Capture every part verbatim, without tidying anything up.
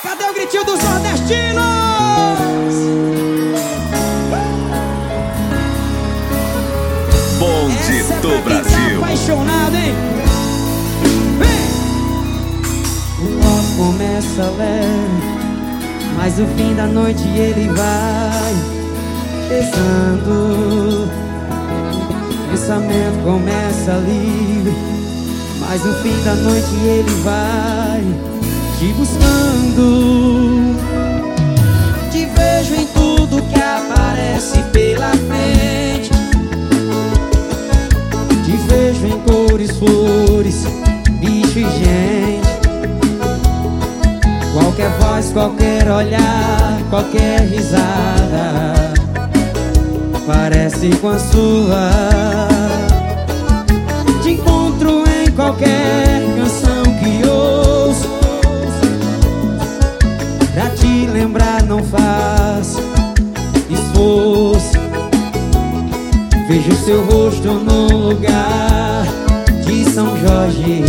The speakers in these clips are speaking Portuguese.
Cadê o gritinho dos nordestinos? Bonde Essa é do pra quem Brasil. tá apaixonado, hein? Vem! O copo começa leve, mas o fim da noite ele vai pesando. O pensamento começa livre, mas no fim da noite ele vai te buscando. Te vejo em tudo que aparece pela frente. Te vejo em cores, flores, bicho e gente. Qualquer voz, qualquer olhar, qualquer risada parece com a sua. Te encontro em qualquer canção que ouço. Pra te lembrar não faz esforço. Vejo seu rosto no lugar de São Jorge,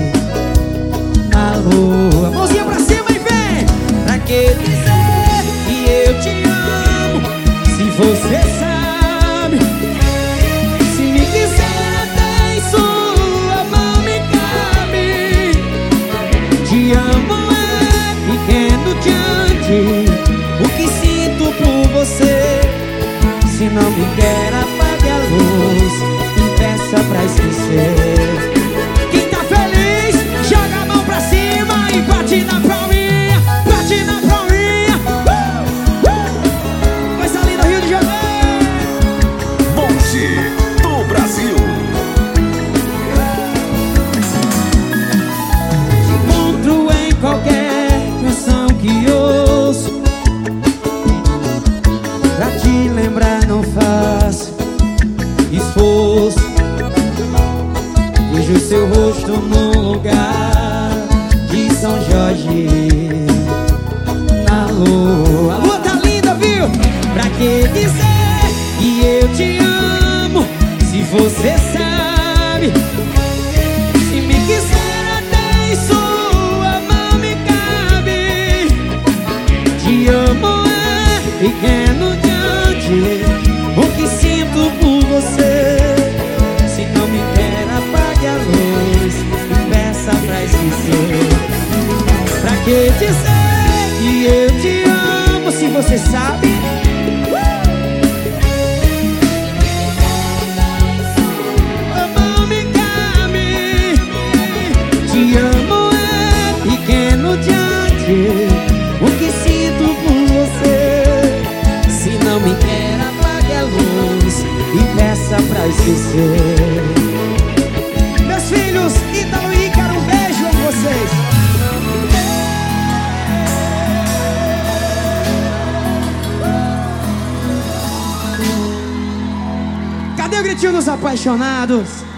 na lua. Mãozinha pra cima e vem! Pra que dizer que eu te amo, se você sabe? Se me quiser até em sua mão me cabe. Te amo é pequeno diante o que sinto por você. Se não me quer, apague a luz e peça pra esquecer. Quem tá feliz, joga a mão pra cima e bate na palminha, bate na palminha. Uh! Uh! Coisa linda, Rio de Janeiro. Bonde do Brasil. Te encontro em qualquer canção que ouço. Pra te lembrar não faço esforço. Vejo seu rosto no lugar de São Jorge, na lua. A lua tá linda, viu? Pra que dizer que eu te amo, se você sabe? Se me quiser até em sua mão me cabe. Te amo é pequeno diante o que sinto por você. Se não me quer, apague a luz e peça pra esquecer. Pra que dizer que eu te amo, se você sabe? A mão me cabe. Te amo é pequeno diante o que sinto por você. Se não me quer, apague a luz e peça pra esquecer. Meus filhos, Ítalo e Ícaro, um beijo a vocês. Cadê o gritinho dos apaixonados?